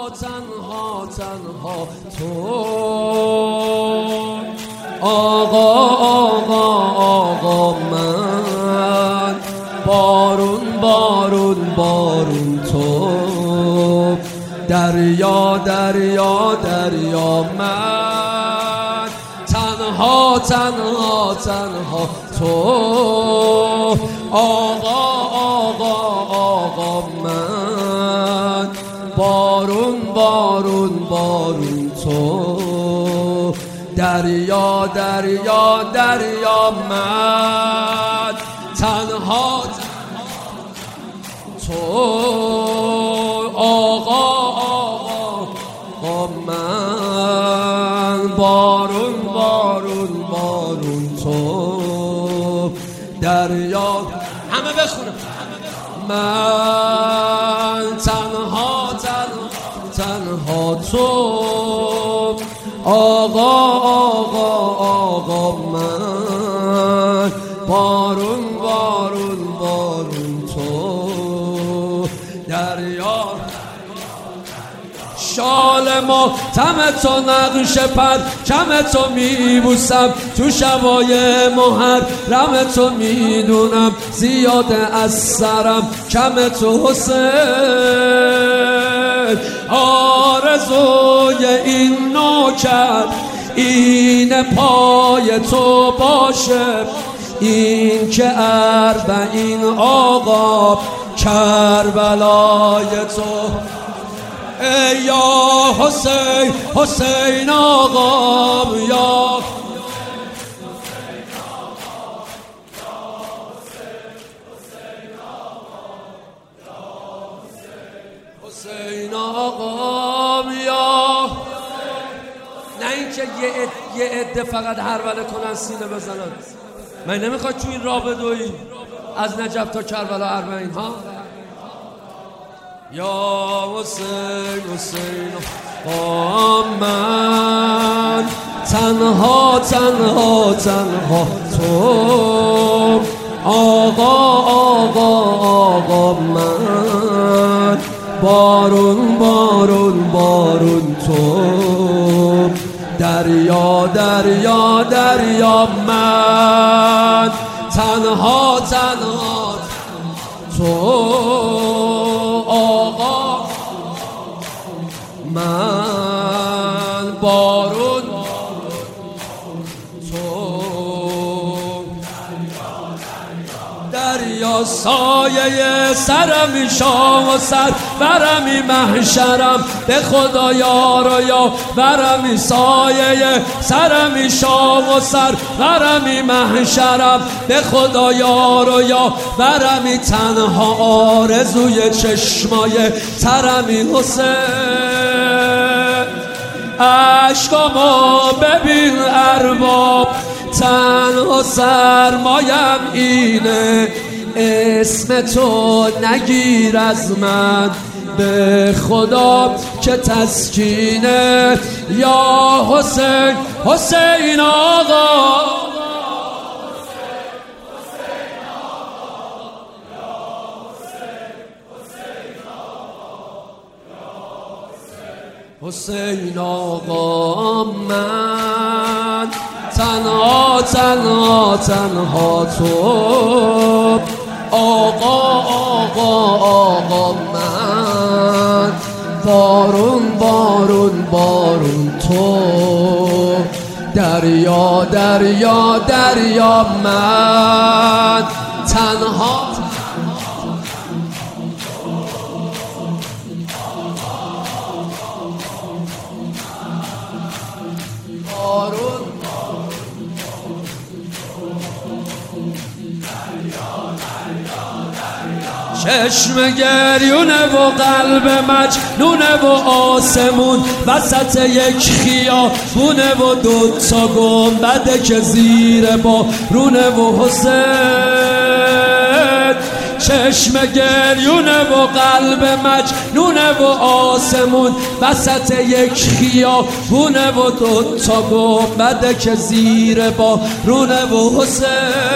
تنها تو آقا من بارون تو دریا من تنها تو آقا من بارون تو دریا من تنها تو آقا من بارون تو دریا همه بخونم من تنها تو آقا من بارون تو دریا شال ما تم تو نقش پر کم تو میبوسم تو شبای محرم تو میدونم زیاده از سرم کم تو حسین آرزوی این نوکر این پای تو باشه این که اربعین آقا کربلای تو ای یا حسین آقا یا حسین آقا یا نه اینکه یه عده فقط هربله کنن سینه بزنن. من نمیخواد تو این راه بدوی از نجف تا کربلا اربعین ها یا حسین من تنها تو آقا من بارون تو دریا من تنها تو آقا من بارون تو دریا سایه سرمی شام و سر برمی محشرم به خدا یار و یا برمی سایه سرمی شام و سر برمی محشرم به خدا یار و یا برمی تنها آرزوی چشمای ترمی حسین عشقامو ببین ارباب تنها سرمایم اینه اسم تو نگیر از من به خدا که تسکینه یا حسین آقا حسین آقا من تنها تو آقا من بارون تو دریا من تنها بارون چشم گریونه و قلب مجنونه و آسمون وسط یک خیابونه و دوتا گنبده که زیر بارونه و حسین چشم گریونه و قلب مجنونه و آسمون وسط یک خیابونه و دوتا گنبده که زیر بارونه و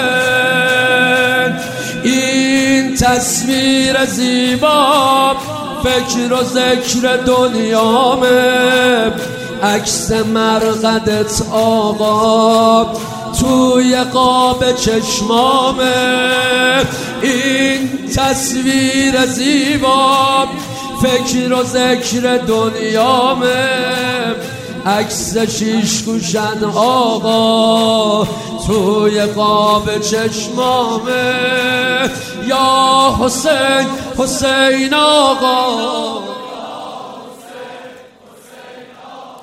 حسین این تصویر زیبا فکر و ذکر دنیامه، عکس مرقدت آقا توی قاب چشمامه. این تصویر زیبا فکر و ذکر دنیامه، عکس شیش گوشن آقا توی قاب چشمامه. یا حسین حسین آقا،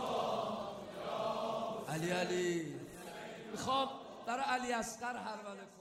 علی میخوام برای علی اصغر هر